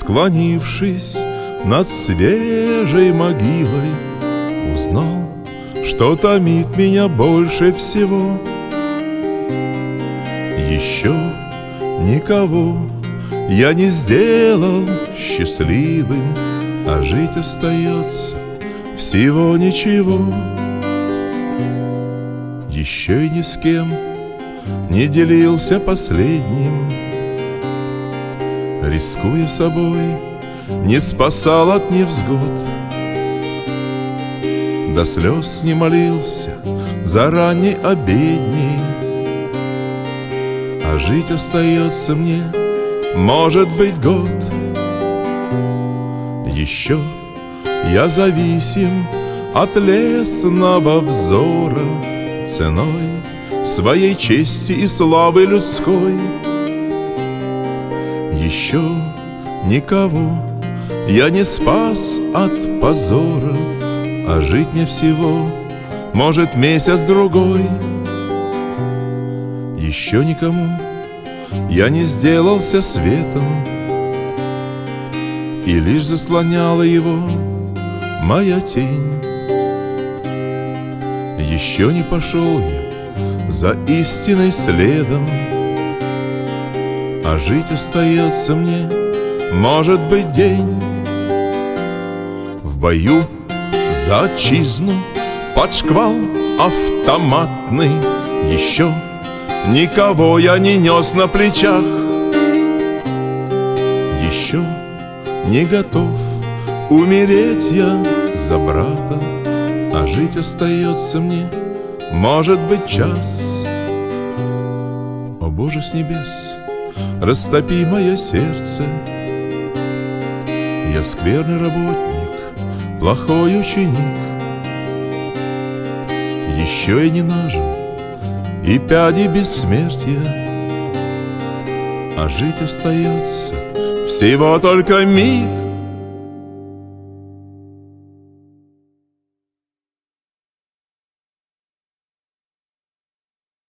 Склонившись над свежей могилой, узнал, что томит меня больше всего. Еще никого я не сделал счастливым, а жить остается всего ничего. Еще и ни с кем не делился последним, рискуя собой, не спасал от невзгод. До слез не молился за ранней обедней, а жить остается мне, может быть, год. Еще я зависим от лесного взора, ценой своей чести и славы людской. Еще никого я не спас от позора, а жить мне всего, может, месяц-другой. Еще никому я не сделался светом, и лишь заслоняла его моя тень. Еще не пошел я за истиной следом, а жить остается мне, может быть, день. В бою за отчизну под шквал автоматный еще никого я не нес на плечах. Еще не готов умереть я за брата, а жить остается мне, может быть, час. О Боже с небес, растопи мое сердце. Я скверный работник, плохой ученик, еще и не нажил и пяди бессмертия, а жить остается всего только миг.